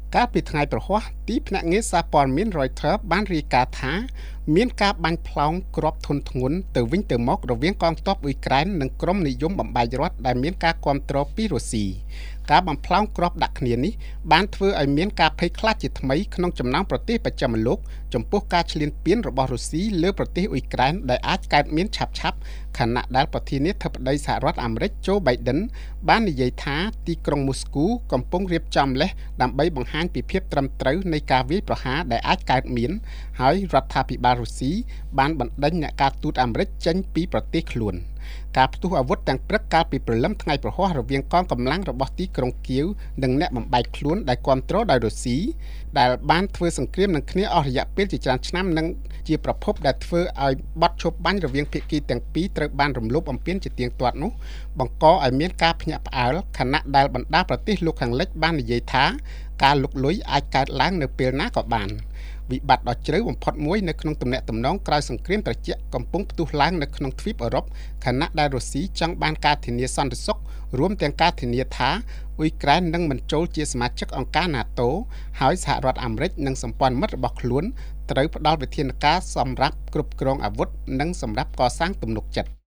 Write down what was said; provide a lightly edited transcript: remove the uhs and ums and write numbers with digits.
កាលពីថ្ងៃប្រហ័សទីភ្នាក់ងារសារព័ត៌មាន Reuters បានរាយការណ៍ថាមានការបាញ់ផ្លោងគ្រាប់ធុនធ្ងន់ទៅវិញទៅមករវាងកងទ័ពអ៊ុយក្រែននិងក្រុមនិយមបំបែករដ្ឋដែលមានការគាំទ្រពីរុស្ស៊ីការបំផ្លោងគ្រាប់ដាក់គ្នានេះបានធ្វើឲ្យមានការភ័យខ្លាចជាថ្មីក្នុងចំណោមប្រទេសបច្ចិមលោកចំពោះការឈ្លានពានរបស់រុស្ស៊ីលើប្រទេសអ៊ុយក្រែនដែលអាចកើតមានឆាប់ៗខណៈដែលប្រធានាធិបតីសហរដ្ឋអាមេរិក Joe Biden បាននិយាយថាទីក្រុងមូស្គូកំពុងរៀបចំលេសដើម្បីបង្ហាញពីភាពត្រឹមត្រូវនៃការវាយប្រហារដែលអាចកើតមានហើយរដ្ឋាភិបាលរុស្ស៊ីបានបណ្ដេញអ្នកការទូតអាមេរិកចេញពីប្រទេសខ្លួនការផ្ទុះអាវុធទាំងព្រឹកកាលពីព្រលឹមថ្ងៃប្រហ័សរវាងកងកម្លាំងរបស់ទីក្រុងគៀវនិងអ្នកបំបែកខ្លួនដែលគាំទ្រដោយរុស្ស៊ីដែលបានធ្វើសង្គ្រាមនឹងគ្នាអស់រយៈពេលជាច្រើនឆ្នាំនិងជាប្រភពដែលធ្វើឲ្យបទឈប់បាញ់រវាងភាគីទាំងពីរត្រូវបានរំលោភបំពានជាទៀងទាត់នោះបង្កឲ្យមានការភ្ញាក់ផ្អើលខណៈដែលបណ្ដាប្រទេសលោកខាងលិចបាននិយាយថាការលុកលុយអាចកើតឡើងនៅពេលណាក៏បានវិបត្តិដ៏ជ្រៅបំផុតមួយនៅក្នុងទំនាក់ទំនងក្រោយសង្គ្រាមត្រជាក់កំពុងផ្ទុះឡើងនៅក្នុងទ្វីបអឺរ៉ុបខណៈដែលរុស្ស៊ីចង់បានការធានាសន្តិសុខរួមទាំងការធានាថាអ៊ុយក្រែននឹងមិនចូលជាសមាជិកអង្គការ NATO ហើយសហរដ្ឋអាមេរិកនិងសម្ព័ន្ធមិត្តរបស់ខ្លួនត្រូវផ្ដល់វិធានការសម្រាប់គ្រប់គ្រងអាវុធនិងសម្រាប់កសាងទំនុកចិត្ត